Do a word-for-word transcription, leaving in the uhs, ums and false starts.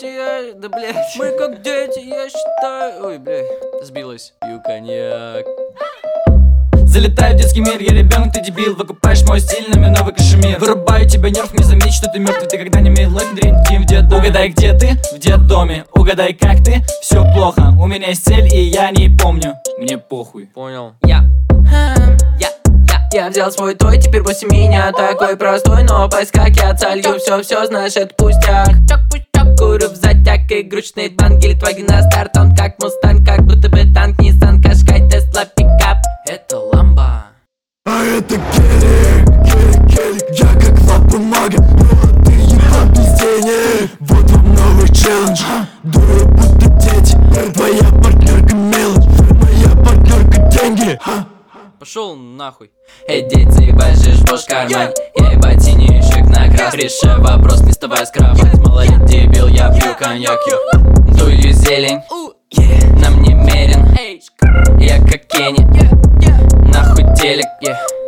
дети, я... Да, блядь. Мы как дети, я считаю... Ой, блядь, сбилась. Пью коньяк. Залетаю в детский мир, я ребенок, ты дебил. Выкупаешь мой стиль, на мне новый кашемир. Вырубаю тебя нерв, не заметь, что ты мертвый. Ты когда не имел лэндри, в детдоме. Угадай, где ты? В детдоме. Угадай, как ты? Все плохо, у меня есть цель, и я не помню. Мне похуй. Понял. Я, я, я, я взял свой той, теперь после меня такой простой. Но пасть как я солью, все-все, знаешь, это пустяк. Курю в затяг, игрушечный банк или твои на старт. Он как мустанг, как будто бы танк, Nissan, Qashqai, Tesla, пикап. Это ламба. А это гелик, гелик, гелик. Я как лапа мага, но ты ебан без денег. Вот вам новый челлендж. Дура, будто дети. Твоя партнерка мелочь, моя партнерка деньги. Пошел нахуй. Эй, дети, заебать, жишь в карман. Я ебать синюшек на крас. Решай вопрос, не вставай с кровать. Малолет дебил, я пью коньяк, ю. Дую зелень, на мне мерен. Я как Кенни, нахуй телек, yeah.